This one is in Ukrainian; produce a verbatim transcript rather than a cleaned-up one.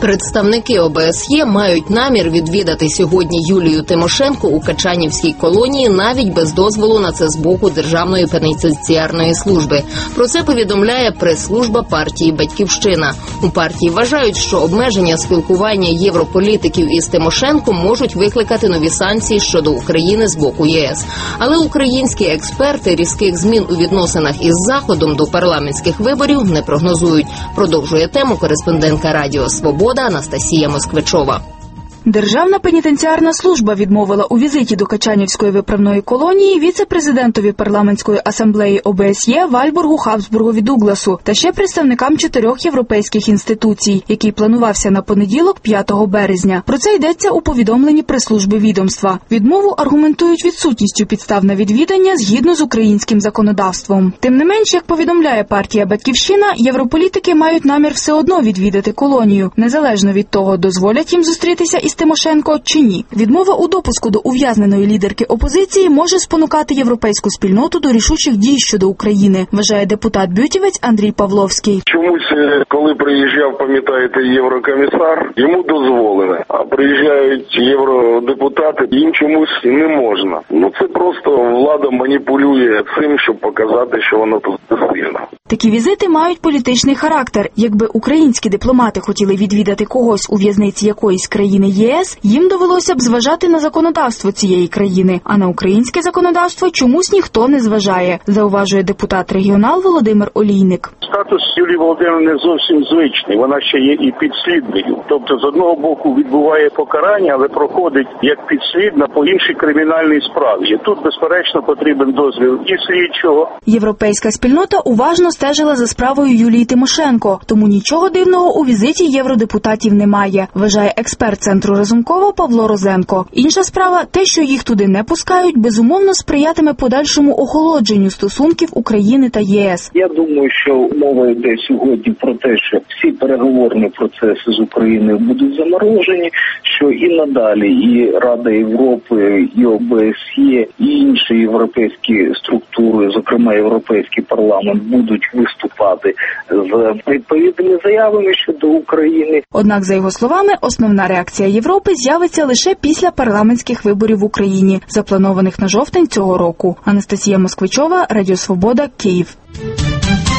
Представники О Б С Є мають намір відвідати сьогодні Юлію Тимошенко у Качанівській колонії навіть без дозволу на це з боку Державної пенітенціарної служби. Про це повідомляє прес-служба партії «Батьківщина». У партії вважають, що обмеження спілкування європолітиків із Тимошенко можуть викликати нові санкції щодо України з боку Є С. Але українські експерти різких змін у відносинах із Заходом до парламентських виборів не прогнозують. Продовжує тему кореспондентка Радіо Свобода Анастасія Москвичова. Державна пенітенціарна служба відмовила у візиті до Качанівської виправної колонії віце-президентові парламентської асамблеї О Б С Є Вальбургу Хабсбургові Дугласу та ще представникам чотирьох європейських інституцій, який планувався на понеділок, п'ятого березня. Про це йдеться у повідомленні прес-служби відомства. Відмову аргументують відсутністю підстав на відвідання згідно з українським законодавством. Тим не менш, як повідомляє партія «Батьківщина», європолітики мають намір все одно відвідати колонію, незалежно від того, дозволять їм зустрітися із Тимошенко чи ні. Відмова у допуску до ув'язненої лідерки опозиції може спонукати європейську спільноту до рішучих дій щодо України, вважає депутат-бютівець Андрій Павловський. Чомусь, коли приїжджав, пам'ятаєте, єврокомісар, йому дозволено, а приїжджають євродепутати, їм чомусь не можна. Ну це просто влада маніпулює цим, щоб показати, що вона тут сильна. Такі візити мають політичний характер. Якби українські дипломати хотіли відвідати когось у в'язниці якоїсь країни Є С, їм довелося б зважати на законодавство цієї країни, а на українське законодавство чомусь ніхто не зважає, зауважує депутат-регіонал Володимир Олійник. Статус Юлії Володимирівни зовсім звичний, вона ще є і підслідною. Тобто, з одного боку відбуває покарання, але проходить як підслідна по іншій кримінальній справі. Тут, безперечно, потрібен дозвіл і слідчого. Європейська спільнота уважно стежила за справою Юлії Тимошенко, тому нічого дивного у візиті євродепутатів немає, вважає експерт Центру Разумкова Павло Розенко. Інша справа – те, що їх туди не пускають, безумовно сприятиме подальшому охолодженню стосунків України та Є С. Я думаю, що мова йде сьогодні про те, що всі переговорні процеси з Україною будуть заморожені, що і надалі і Рада Європи, і О Б С Є, і інші європейські структури, зокрема Європейський парламент, будуть виступати з відповідними заявами щодо України. Однак, за його словами, основна реакція Європи з'явиться лише після парламентських виборів в Україні, запланованих на жовтень цього року. Анастасія Москвичова, Радіо Свобода, Київ.